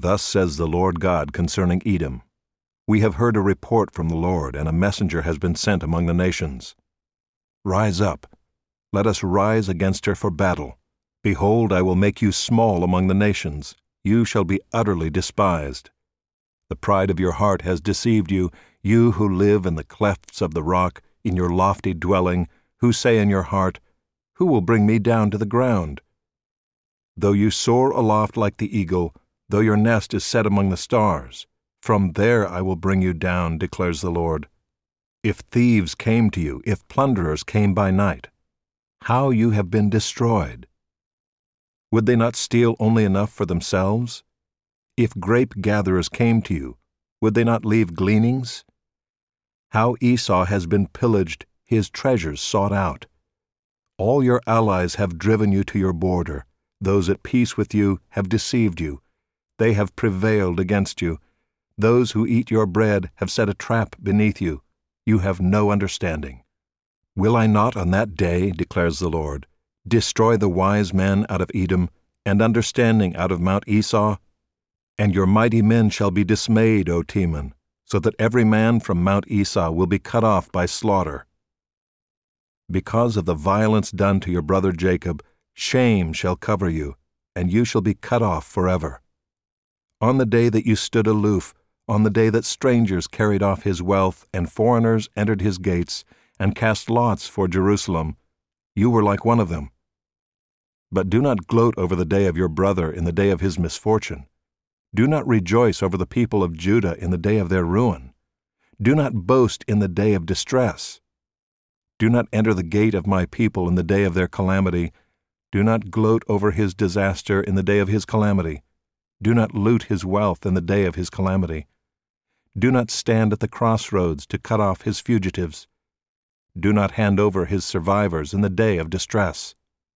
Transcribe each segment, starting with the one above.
Thus says the Lord God concerning Edom, We have heard a report from the Lord, and a messenger has been sent among the nations. Rise up, let us rise against her for battle. Behold, I will make you small among the nations. You shall be utterly despised. The pride of your heart has deceived you, you who live in the clefts of the rock, in your lofty dwelling, who say in your heart, Who will bring me down to the ground? Though you soar aloft like the eagle, though your nest is set among the stars, from there I will bring you down, declares the Lord. If thieves came to you, if plunderers came by night, how you have been destroyed! Would they not steal only enough for themselves? If grape-gatherers came to you, would they not leave gleanings? How Esau has been pillaged, his treasures sought out. All your allies have driven you to your border. Those at peace with you have deceived you. They have prevailed against you. Those who eat your bread have set a trap beneath you. You have no understanding. Will I not on that day, declares the Lord, destroy the wise men out of Edom, and understanding out of Mount Esau? And your mighty men shall be dismayed, O Teman, so that every man from Mount Esau will be cut off by slaughter. Because of the violence done to your brother Jacob, shame shall cover you, and you shall be cut off forever. On the day that you stood aloof, on the day that strangers carried off his wealth, and foreigners entered his gates, and cast lots for Jerusalem, you were like one of them. But do not gloat over the day of your brother in the day of his misfortune. Do not rejoice over the people of Judah in the day of their ruin. Do not boast in the day of distress. Do not enter the gate of my people in the day of their calamity. Do not gloat over his disaster in the day of his calamity. Do not loot his wealth in the day of his calamity. Do not stand at the crossroads to cut off his fugitives. Do not hand over his survivors in the day of distress.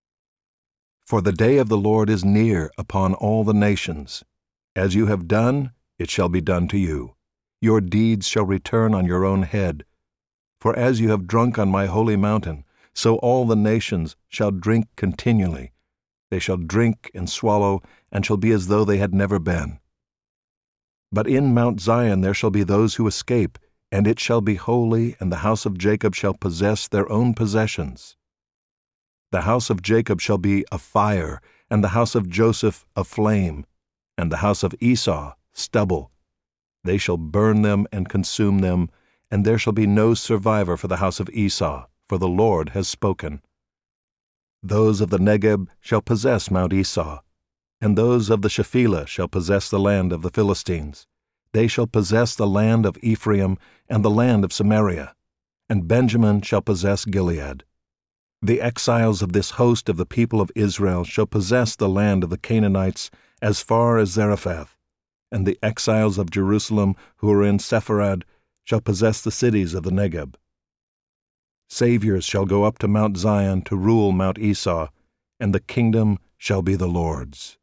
For the day of the Lord is near upon all the nations. As you have done, it shall be done to you. Your deeds shall return on your own head. For as you have drunk on my holy mountain, so all the nations shall drink continually. They shall drink and swallow, and shall be as though they had never been. But in Mount Zion there shall be those who escape, and it shall be holy, and the house of Jacob shall possess their own possessions. The house of Jacob shall be a fire, and the house of Joseph a flame, and the house of Esau stubble. They shall burn them and consume them, and there shall be no survivor for the house of Esau, for the Lord has spoken. Those of the Negeb shall possess Mount Esau, and those of the Shephelah shall possess the land of the Philistines. They shall possess the land of Ephraim and the land of Samaria, and Benjamin shall possess Gilead. The exiles of this host of the people of Israel shall possess the land of the Canaanites as far as Zarephath, and the exiles of Jerusalem who are in Sepharad shall possess the cities of the Negeb. Saviors shall go up to Mount Zion to rule Mount Esau, and the kingdom shall be the Lord's.